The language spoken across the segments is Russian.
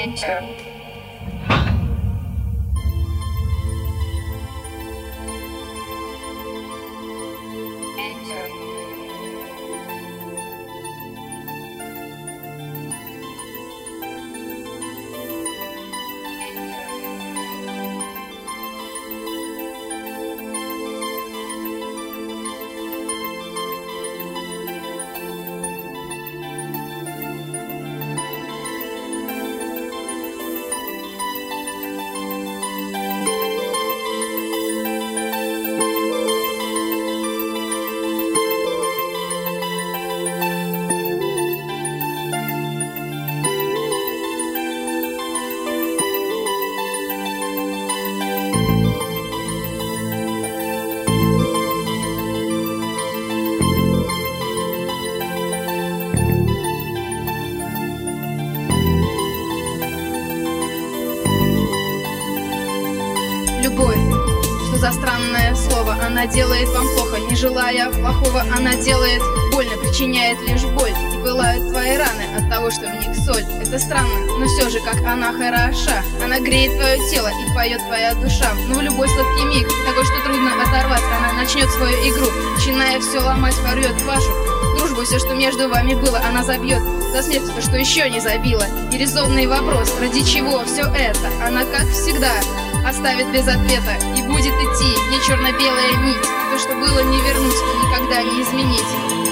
Любовь, что за странное слово? Она делает вам плохо, не желая плохого. Она делает больно, причиняет лишь боль. И пылают твои раны от того, что в них соль. Это странно, но все же как она хороша. Она греет твое тело и поет твоя душа. Но в любой сладкий миг, такой, что трудно оторвать, она начнет свою игру, начиная все ломать, порвет вашу дружбу. Все, что между вами было, она забьет до смерти то, что еще не забила. И резонный вопрос, ради чего все это? Она, как всегда, оставит без ответа и будет идти, где черно-белая нить. То, что было, не вернуть и никогда не изменить.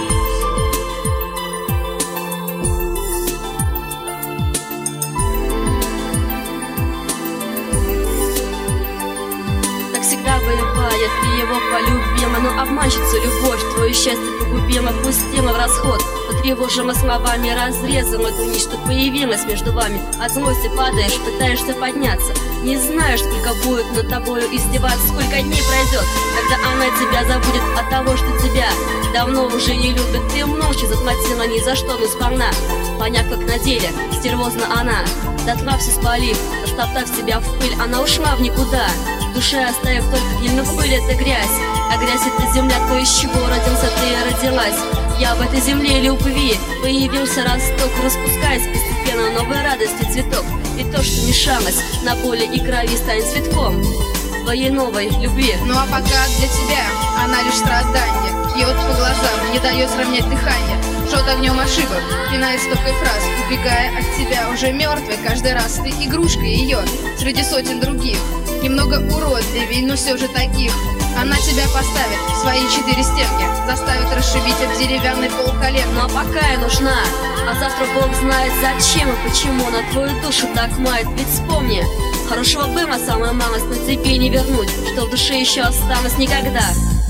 Так всегда бывает, и его полюбима, но обманщицу любовь твое счастье погубила, пустила в расход. Но тревожимо словами разрезом эту нить, что появилась между вами. От злости падаешь, пытаешься подняться, не знаешь, сколько будет над тобою издеваться, сколько дней пройдет, когда она тебя забудет от того, что тебя давно уже не любит. Ты молча заплатила ни за что, но сполна, поняв, как на деле стервозна она. Дотла все спалив, растоптав себя в пыль, она ушла в никуда, в душе оставив только гниль. Но пыль — это грязь, а грязь — это земля. То, из чего родился ты и родилась. Я в этой земле любви появился росток, распускаясь постепенно новой радости цветок. И то, что мешалось на боли и крови, станет цветком твоей новой любви. Ну а пока для тебя она лишь страдание, бьет по глазам, не дает сравнять дыхание, жжет огнем ошибок, пинает стопкой фраз, убегая от тебя уже мертвой. Каждый раз ты игрушка ее среди сотен других, немного уродливей, но все же таких. Она тебя поставит в свои 4 стенки, заставит расшибить об деревянный пол колен. Ну а пока я нужна, а завтра Бог знает зачем и почему на твою душу так мает. Ведь вспомни, хорошего было самая малость, но тебе не вернуть, что в душе еще осталось никогда.